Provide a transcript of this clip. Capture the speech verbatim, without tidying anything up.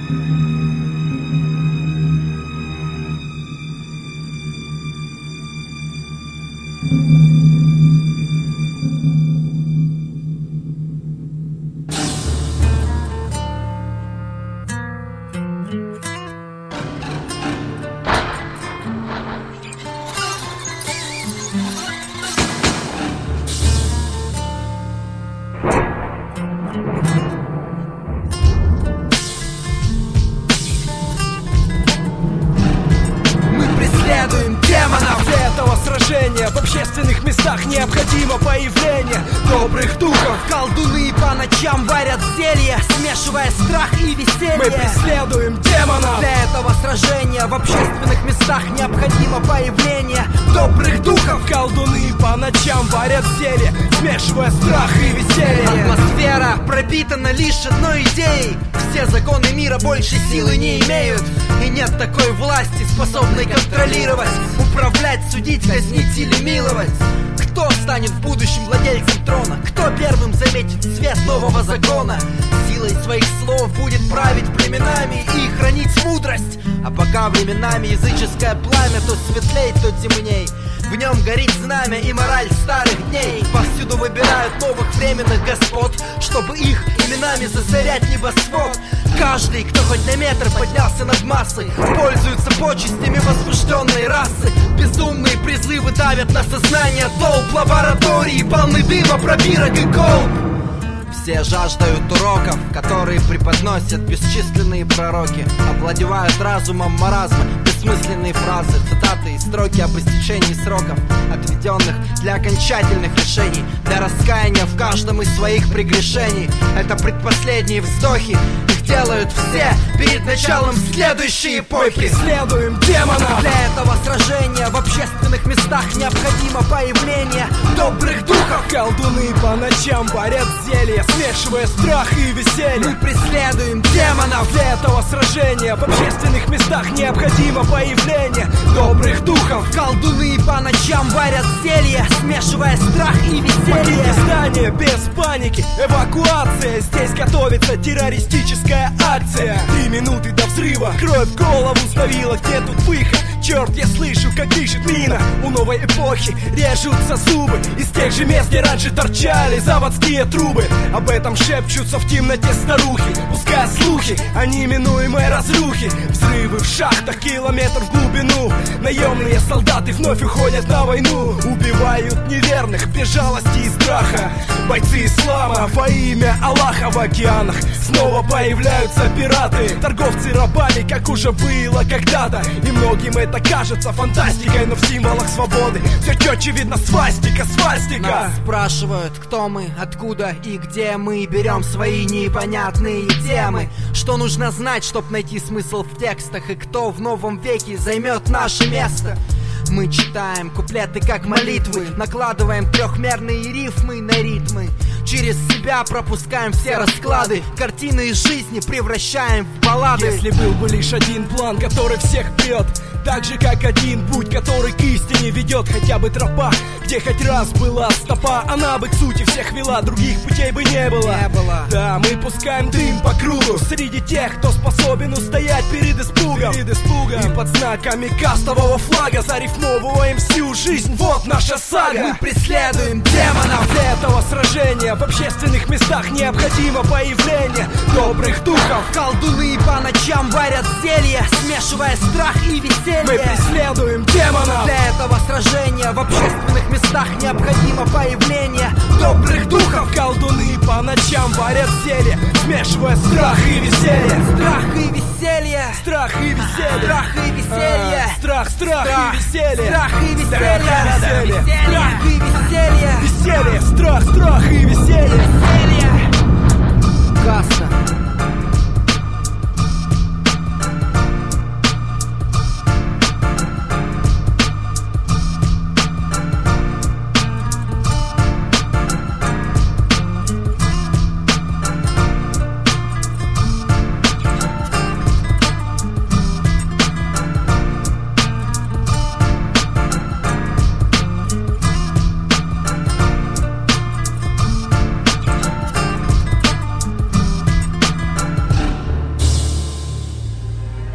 В общественных местах необходимо появление добрых духов. Колдуны по ночам варят зелья, смешивая страх и веселье. Мы преследуем демонов. Для этого сражения в общественных местах необходимо появление добрых духов. Колдуны по ночам варят зелья, смешивая страх и веселье. Атмосфера пропитана лишь одной идеей: все законы мира больше силы не имеют. И нет такой власти, способной контролировать, управлять, судить, казнить или миловать. Кто станет в будущем владельцем трона? Кто первым заметит свет нового закона? Силой своих слов будет править племенами и хранить мудрость. А пока временами языческое пламя то светлеет, то темней. В нем горит знамя и мораль старых дней. Повсюду выбирают новых временных господ, чтобы их именами засорять небосвод. Каждый, кто хоть на метр поднялся над массой, пользуется почестями возбужденной расы. Безумные призывы давят на сознание толп. Лаборатории полны дыма, пробирок и колб. Все жаждают уроков, которые преподносят бесчисленные пророки. Овладевают разумом маразма бессмысленные фразы, цитаты и строки об истечении сроков, отведенных для окончательных решений, для раскаяния в каждом из своих прегрешений. Это предпоследние вздохи, их делают все перед началом следующей эпохи. Мы преследуем демонов. Для этого сражения в общественных местах необходимо появление добрых духов. Колдуны по ночам варят зелья, смешивая страх и веселье. Мы преследуем демонов. Для этого сражения в общественных местах необходимо появление добрых духов. Колдуны по ночам варят зелья, смешивая страх и веселье. Здание без паники, эвакуация. Здесь готовится террористическая акция. Три минуты до взрыва, кровь в голову сдавила. Где тут выход? Черт, я слышу, как дышит мина. У новой эпохи режутся зубы. Из тех же мест, где раньше торчали заводские трубы. Об этом шепчутся в темноте старухи, пуская слухи о неминуемой разрухе. Взрывы в шахтах, километр в глубину. Наемные солдаты вновь уходят на войну. Убивают неверных без жалости и страха. Бойцы ислама во имя Аллаха в океанах. Снова появляются пираты, торговцы рабами, как уже было когда-то. И многим это кажется фантастикой, но в символах свободы все четче видно свастика, свастика. Нас спрашивают, кто мы, откуда и где мы берем свои непонятные темы. Что нужно знать, чтоб найти смысл в текстах, и кто в новом веке займет наше место. Мы читаем куплеты как молитвы, накладываем трехмерные рифмы на ритмы. Через себя пропускаем все расклады, картины из жизни превращаем в баллады. Если был бы лишь один план, который всех прет, так же как один путь, который к истине ведет, хотя бы тропа, где хоть раз была стопа, она бы к сути всех вела, других путей бы не было. Не было. Да, мы пускаем дым по кругу среди тех, кто способен устоять перед испугом, перед испугом. И под знаками кастового флага зарифмовываем всю жизнь, вот наша сага. Мы преследуем демонов. Для этого сражения в общественных местах необходимо появление добрых духов. Колдуны по ночам варят зелья, смешивая страх и веселье. Мы преследуем демонов. Для этого сражения в общественных местах необходимо появление добрых духов. Колдуны по ночам варят зелья, смешивая страх и веселье. Страх и веселье. Страх и веселье. Страх и веселье. А, страх, страх, страх и веселье. Страх и веселье. Страх и веселье. Страх и веселье. Веселье, страх, страх и веселье. Веселье.